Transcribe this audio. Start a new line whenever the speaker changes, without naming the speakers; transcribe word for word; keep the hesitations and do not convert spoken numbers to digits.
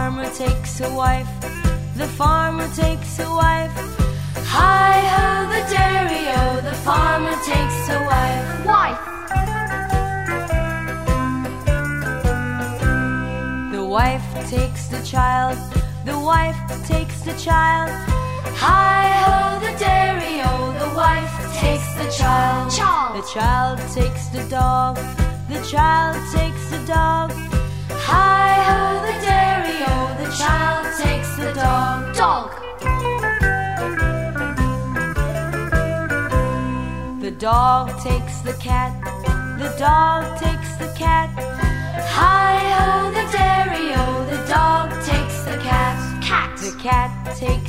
farmer takes a wife, the farmer takes a wife. Hi-ho the dairy-o, the farmer takes a wife.
Wife.
The wife takes the child, the wife takes the child. Hi-ho the dairy-o, the wife takes the child.
Child.
The child takes the dog, the child takes the dog. Hi-ho the dairy-o, the child takes the dog.
Dog.
The dog takes the cat, the dog takes the cat. Hi-ho the dairy-o, the dog takes the cat.
Cat.
The cat takes